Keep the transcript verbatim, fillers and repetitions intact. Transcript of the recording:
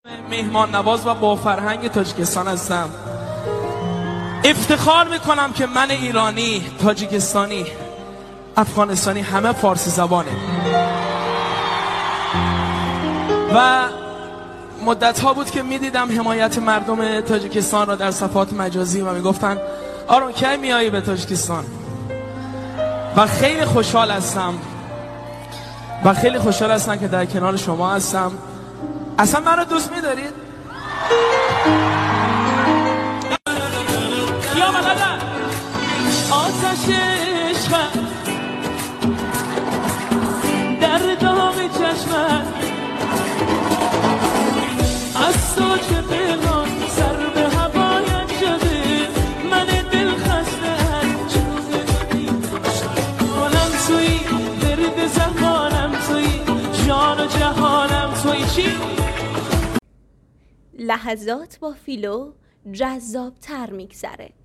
مهمان نواز و با فرهنگ تاجیکستان هستم. افتخار میکنم که من ایرانی، تاجیکستانی، افغانستانی همه فارسی زبانه و مدت ها بود که میدیدم حمایت مردم تاجیکستان را در صفحات مجازی و میگفتن آرون کی میایی به تاجیکستان و خیلی خوشحال هستم و خیلی خوشحال هستم که در کنار شما هستم. اصلا من رو دوست می‌دارید؟ یا مقدم آتش عشق در داغ چشمت از تو که پیغام سر به هوایم شده من دل خسته چون حالم توی درد زمانم توی جان و جهانم توی چی؟ لحظات با فیلو جذاب تر میگذره.